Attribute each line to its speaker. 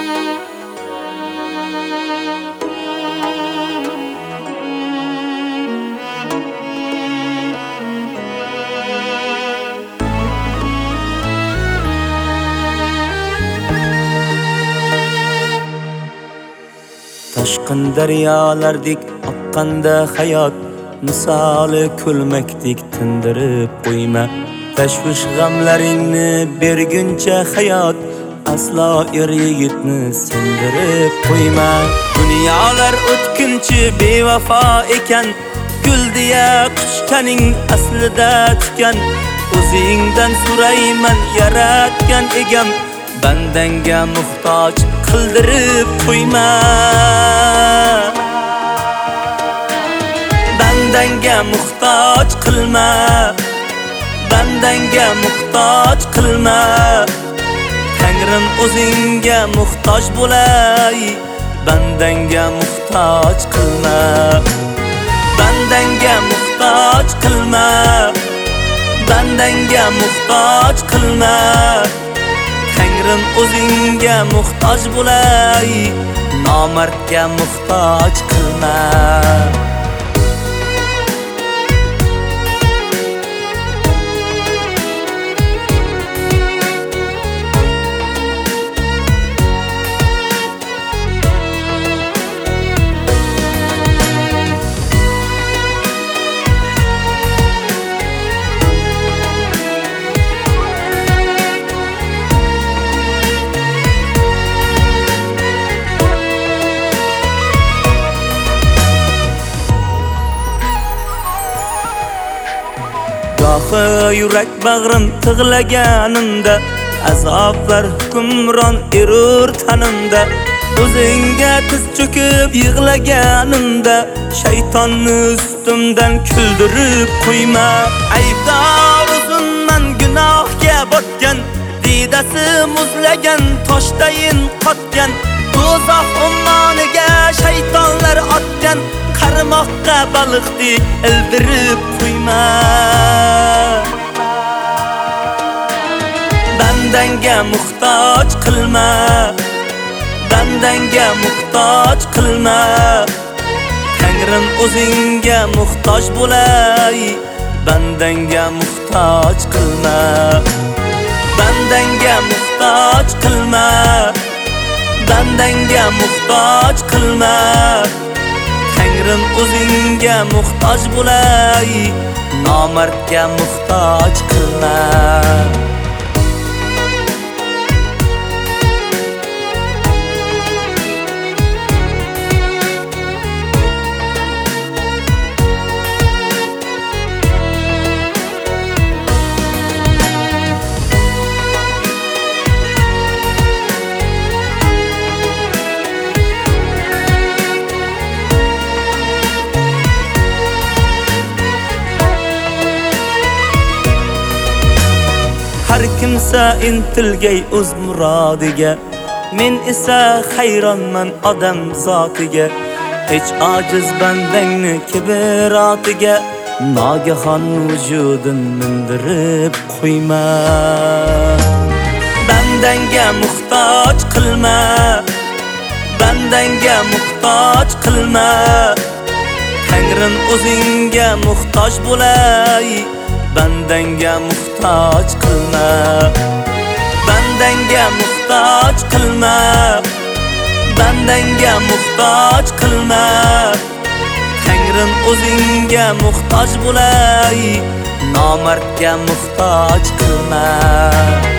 Speaker 1: Toshqin daryolardek oqqanda hayot, misoli kulmakdek tindirib qo'yma. Tashvish g'amlaringni berguncha hayot, aslo er-yigitni sindirib qo'yma. Dunyolar o'tkinchi bevafo ekan, gul deya quchganing aslida tikan. O'zingdan so'rayman yaratgan egam, bandanga muhtoj qildirib qo'yma. Bandanga muhtoj qilma, bandanga muhtoj qilma. Tangrim o'zingga muhtoj bo'lay, bandanga muhtoj qilma. Bandanga muhtoj qilma, bandanga muhtoj qilma. Tangrim o'zingga muhtoj bo'lay, nomardga muhtoj qilma. Yurak bag'rim tig'laganimda, azoblar hukmron erur tanimda. O'zingga tiz cho'kib yig'laganimda, shaytonni ustimdan kuldirib qo'yma. Aybdor o'zimman gunohga botgan, didasi muzlagan toshdayin qotgan. Do'zax ummoniga shaytonlar otgan, qarmoqqa baliqdek ildirib qo'yma. Bandanga muhtoj qilma, bandanga muhtoj qilma. Tangrim o'zingga muhtoj bo'lay, bandanga muhtoj qilma. Bandanga muhtoj qilma, bandanga muhtoj qilma. Tangrim o'zingga muhtoj bo'lay, nomardga muhtoj qilma. Har kimsa intilgay o'z murodiga, men esa hayronman odam zotiga. Hech ojiz bandangni kibratiga, nogahon vujudin mindirib qo'yma. Bandanga muhtoj qilma, bandanga muhtoj qilma. Tangrim o'zingga muhtoj bo'lay, bandanga muhtoj qilma. Bandanga muhtoj qilma, bandanga muhtoj qilma. Tangrim o'zingga muhtoj bo'lay, nomardga muhtoj qilma.